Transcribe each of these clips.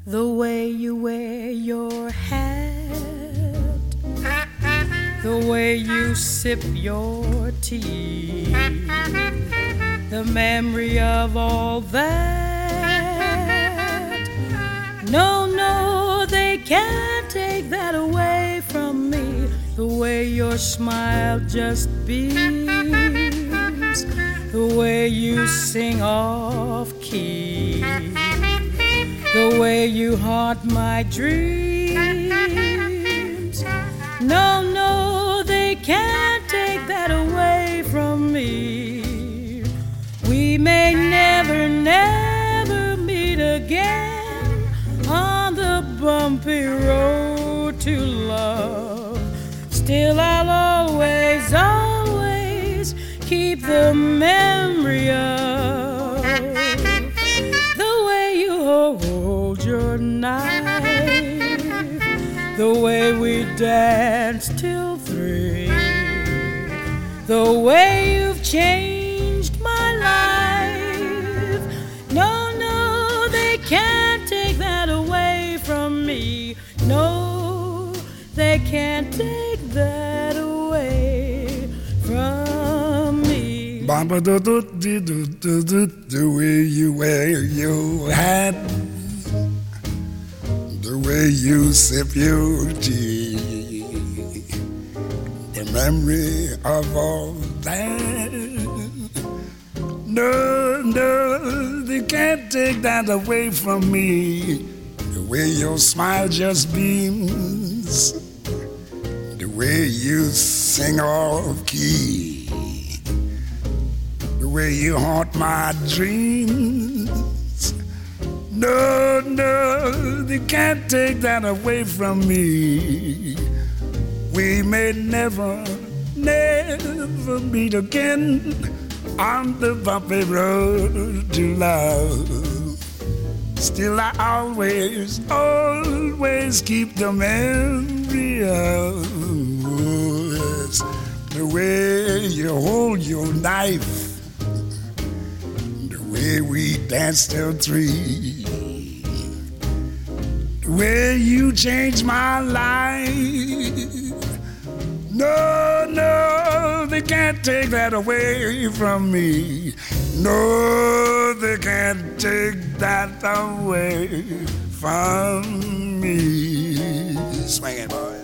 The way you wear your hat, the way you sip your tea, the memory of all that. No, no, they can't take that away from me. The way your smile just beams, the way you sing off key, the way you haunt my dreams. No, no, they can't take that away from me. We may never, never meet again on the bumpy road to love. Still I'll always, always keep the memory of the way you hold your knife, the way we danced till 3, the way you've changed my life. No, no, they can't take that away from me. No, they can't take that away from me. The way you wear your hat, the way you sip your tea, the memory of all that. No, no, they can't take that away from me. The way your smile just beams, the way you sing off key, the way you haunt my dreams. No, no, they can't take that away from me. We may never, never meet again on the bumpy road to love. Still I always, always keep the memory of the way you hold your knife, the way we danced till 3, the way you changed my life. No, no, they can't take that away from me. No, they can't take that away from me. Swing it, boys.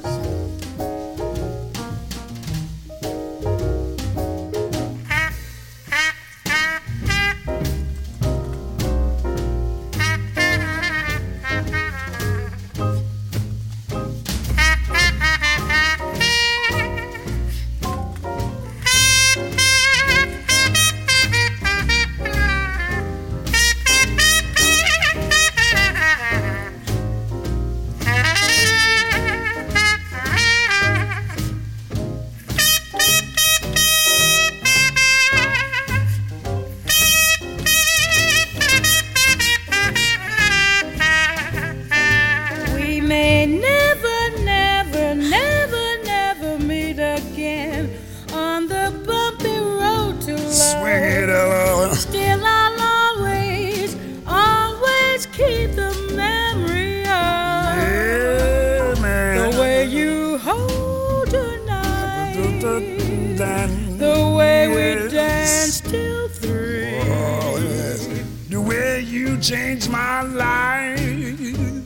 Still I'll always, always keep the memory of the way you hold your knife, the way we danced till 3, the way you changed my life.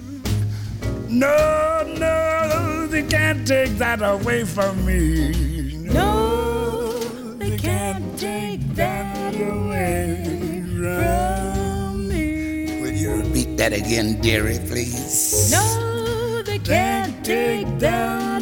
No, no, they can't take that away from me. No, they can't take that away from me. Will you repeat that again, dearie, please? No, they can't take that